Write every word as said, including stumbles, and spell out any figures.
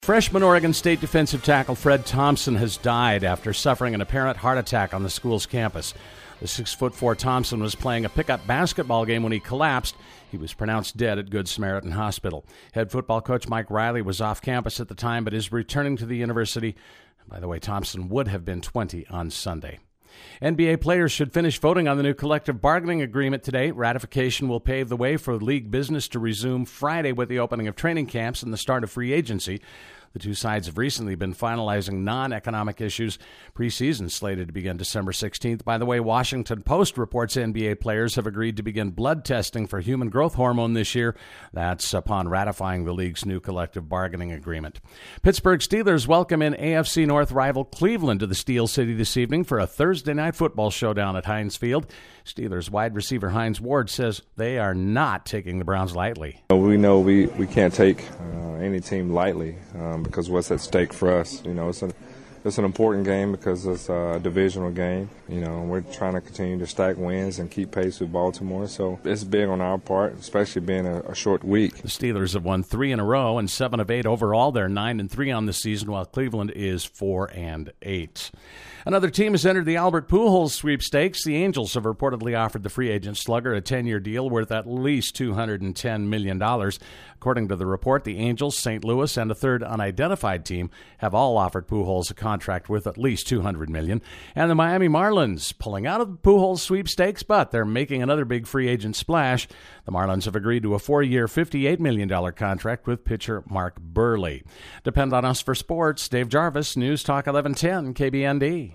Freshman Oregon State defensive tackle Fred Thompson has died after suffering an apparent heart attack on the school's campus. The six foot four Thompson was playing a pickup basketball game when he collapsed. He was pronounced dead at Good Samaritan Hospital. Head football coach Mike Riley was off campus at the time but is returning to the university. By the way, Thompson would have been twenty on Sunday. N B A players should finish voting on the new collective bargaining agreement today. Ratification will pave the way for league business to resume Friday with the opening of training camps and the start of free agency. The two sides have recently been finalizing non-economic issues. Preseason slated to begin December sixteenth. By the way, Washington Post reports N B A players have agreed to begin blood testing for human growth hormone this year. That's upon ratifying the league's new collective bargaining agreement. Pittsburgh Steelers welcome in A F C North rival Cleveland to the Steel City this evening for a Thursday night football showdown at Heinz Field. Steelers wide receiver Hines Ward says they are not taking the Browns lightly. We know we, we can't take uh, any team lightly um, because what's at stake for us. You know, it's an, it's an important game because it's a divisional game. You know, we're trying to continue to stack wins and keep pace with Baltimore. So it's big on our part, especially being a, a short week. The Steelers have won three in a row and seven of eight overall. They're nine and three on the season, while Cleveland is four and eight. Another team has entered the Albert Pujols sweepstakes. The Angels have reportedly offered the free agent slugger a ten-year deal worth at least two hundred ten million dollars. According to the report, the Angels, Saint Louis, and a third unidentified team have all offered Pujols a contract worth at least two hundred million dollars. And the Miami Marlins pulling out of the Pujols sweepstakes, but they're making another big free agent splash. The Marlins have agreed to a four-year, fifty-eight million dollars contract with pitcher Mark Burley. Depend on us for sports. Dave Jarvis, News Talk eleven ten, K B N D.